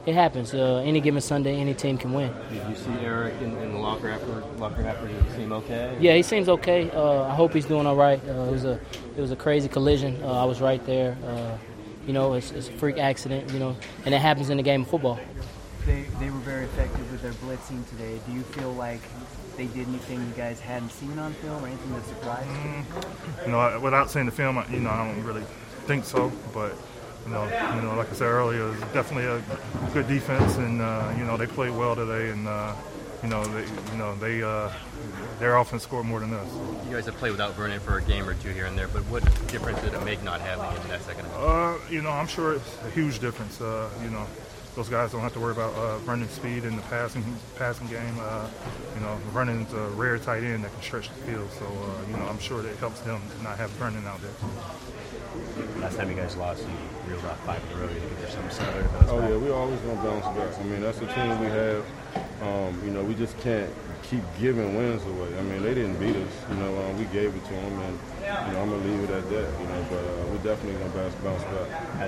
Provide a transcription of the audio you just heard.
It happens. Any given Sunday, any team can win. Did you see Eric in the locker after? Did he seem okay? Yeah, he seems okay. I hope he's doing all right. It was a crazy collision. I was right there. It's a freak accident. And it happens in the game of football. They were very effective with their blitzing today. Do you feel like they did anything you guys hadn't seen on film or anything that surprised you? Without seeing the film, I don't really think so. But like I said earlier, it's definitely a good defense, and they played well today, and their offense scored more than us. You guys have played without Vernon for a game or two here and there, but what difference did it make not having him in that second half? I'm sure it's a huge difference. Those guys don't have to worry about Vernon's speed in the passing game. Vernon's a rare tight end that can stretch the field, so I'm sure that it helps them to not have Vernon out there. Last time you guys lost, you reeled off 5 in a row. You think there's something similar to bounce back? Yeah, we're always going to bounce back. I mean, that's the team we have. We just can't keep giving wins away. I mean, they didn't beat us. We gave it to them, and I'm going to leave it at that. But we're definitely going to bounce back.